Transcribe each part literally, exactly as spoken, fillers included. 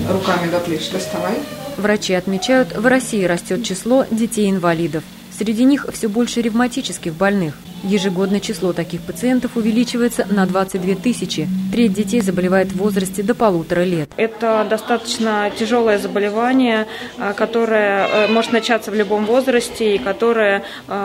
руками до плеч доставай. Врачи отмечают, в России растет число детей-инвалидов. Среди них все больше ревматических больных. Ежегодно число таких пациентов увеличивается на двадцать две тысячи. Треть детей заболевает в возрасте до полутора лет. Это достаточно тяжелое заболевание, которое может начаться в любом возрасте и которое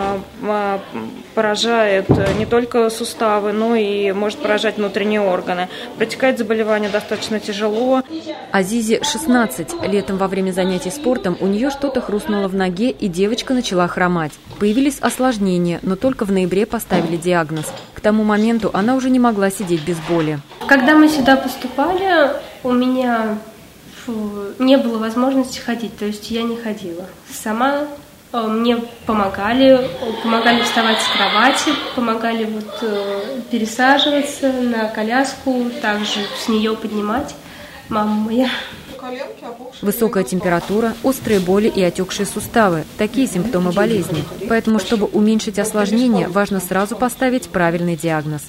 поражает не только суставы, но и может поражать внутренние органы. Протекает заболевание достаточно тяжело. Азизе шестнадцать. Летом во время занятий спортом у нее что-то хрустнуло в ноге, и девочка начала хромать. Появились осложнения, но только в ноябре поставили диагноз. К тому моменту она уже не могла сидеть без боли. Когда мы сюда поступали, у меня фу, не было возможности ходить, то есть я не ходила. Сама мне помогали, помогали вставать с кровати, помогали вот, пересаживаться на коляску, также с нее поднимать мама моя. Высокая температура, острые боли и отекшие суставы – такие симптомы болезни. Поэтому, чтобы уменьшить осложнения, важно сразу поставить правильный диагноз.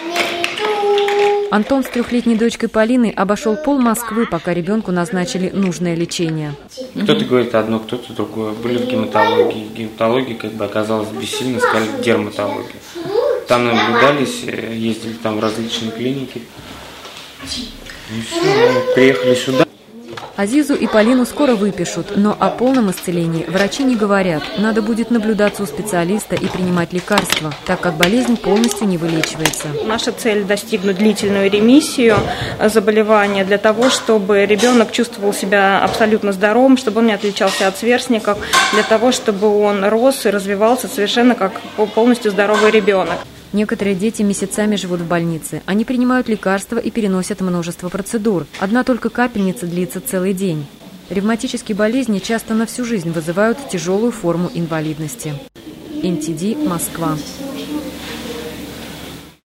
Антон с трехлетней дочкой Полиной обошел пол Москвы, пока ребенку назначили нужное лечение. Кто-то говорит одно, кто-то другое. Были в гематологии. Гематология как бы оказалась бессильна, сказали дерматология. Там наблюдались, ездили там в различные клиники. И все, мы приехали сюда. Азизу и Полину скоро выпишут, но о полном исцелении врачи не говорят. Надо будет наблюдаться у специалиста и принимать лекарства, так как болезнь полностью не вылечивается. Наша цель – достигнуть длительную ремиссию заболевания для того, чтобы ребенок чувствовал себя абсолютно здоровым, чтобы он не отличался от сверстников, для того, чтобы он рос и развивался совершенно как полностью здоровый ребенок. Некоторые дети месяцами живут в больнице. Они принимают лекарства и переносят множество процедур. Одна только капельница длится целый день. Ревматические болезни часто на всю жизнь вызывают тяжелую форму инвалидности. эн ти ди, Москва.